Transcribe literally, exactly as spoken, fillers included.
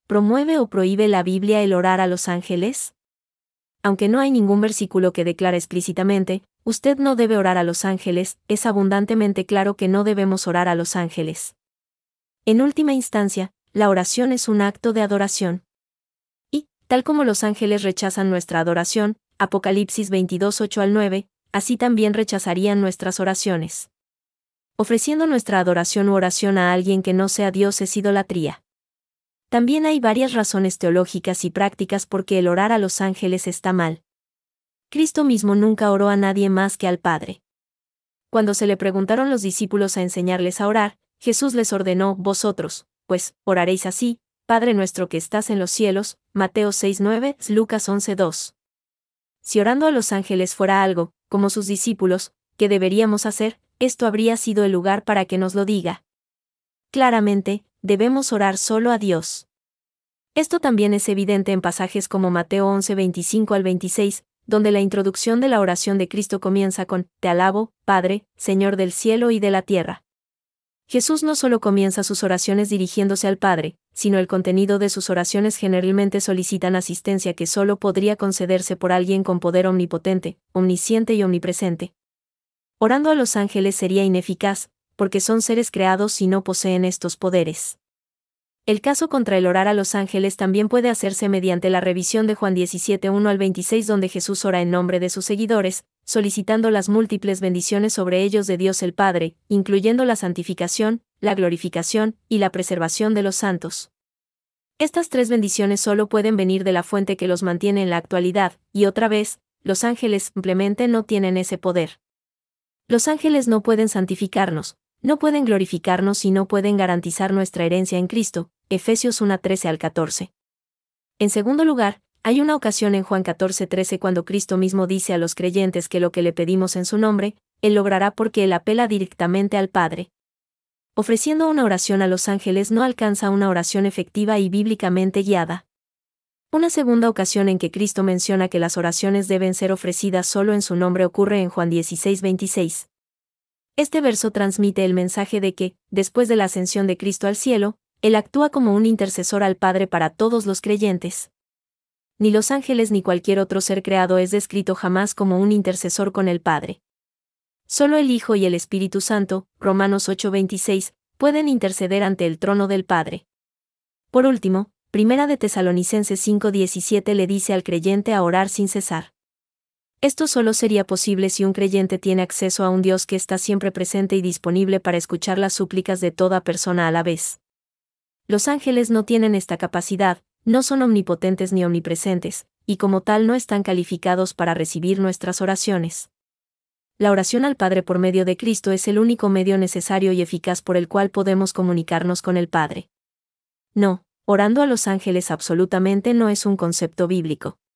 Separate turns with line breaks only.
¿promueve o prohíbe la Biblia el orar a los ángeles? Aunque no hay ningún versículo que declara explícitamente, usted no debe orar a los ángeles, es abundantemente claro que no debemos orar a los ángeles. En última instancia, la oración es un acto de adoración. Y, tal como los ángeles rechazan nuestra adoración, Apocalipsis veintidós, ocho al nueve, así también rechazarían nuestras oraciones. Ofreciendo nuestra adoración u oración a alguien que no sea Dios es idolatría. También hay varias razones teológicas y prácticas por qué el orar a los ángeles está mal. Cristo mismo nunca oró a nadie más que al Padre. Cuando se le preguntaron los discípulos a enseñarles a orar, Jesús les ordenó: vosotros, pues, oraréis así: Padre nuestro que estás en los cielos, Mateo seis nueve, Lucas once dos. Si orando a los ángeles fuera algo, como sus discípulos, ¿qué deberíamos hacer? Esto habría sido el lugar para que nos lo diga. Claramente, debemos orar solo a Dios. Esto también es evidente en pasajes como Mateo once veinticinco al veintiséis, donde la introducción de la oración de Cristo comienza con: Te alabo, Padre, Señor del cielo y de la tierra. Jesús no solo comienza sus oraciones dirigiéndose al Padre, sino el contenido de sus oraciones generalmente solicitan asistencia que solo podría concederse por alguien con poder omnipotente, omnisciente y omnipresente. Orando a los ángeles sería ineficaz, porque son seres creados y no poseen estos poderes. El caso contra el orar a los ángeles también puede hacerse mediante la revisión de Juan diecisiete uno al veintiséis, donde Jesús ora en nombre de sus seguidores, solicitando las múltiples bendiciones sobre ellos de Dios el Padre, incluyendo la santificación, la glorificación y la preservación de los santos. Estas tres bendiciones solo pueden venir de la fuente que los mantiene en la actualidad, y otra vez, los ángeles simplemente no tienen ese poder. Los ángeles no pueden santificarnos, no pueden glorificarnos y no pueden garantizar nuestra herencia en Cristo, Efesios uno trece al catorce. En segundo lugar, hay una ocasión en Juan catorce trece cuando Cristo mismo dice a los creyentes que lo que le pedimos en su nombre, Él logrará porque Él apela directamente al Padre. Ofreciendo una oración a los ángeles no alcanza una oración efectiva y bíblicamente guiada. Una segunda ocasión en que Cristo menciona que las oraciones deben ser ofrecidas solo en su nombre ocurre en Juan dieciséis veintiséis. Este verso transmite el mensaje de que, después de la ascensión de Cristo al cielo, Él actúa como un intercesor al Padre para todos los creyentes. Ni los ángeles ni cualquier otro ser creado es descrito jamás como un intercesor con el Padre. Solo el Hijo y el Espíritu Santo, Romanos ocho veintiséis, pueden interceder ante el trono del Padre. Por último, Primera de Tesalonicenses cinco diecisiete le dice al creyente a orar sin cesar. Esto solo sería posible si un creyente tiene acceso a un Dios que está siempre presente y disponible para escuchar las súplicas de toda persona a la vez. Los ángeles no tienen esta capacidad, no son omnipotentes ni omnipresentes, y como tal no están calificados para recibir nuestras oraciones. La oración al Padre por medio de Cristo es el único medio necesario y eficaz por el cual podemos comunicarnos con el Padre. No, orando a los ángeles absolutamente no es un concepto bíblico.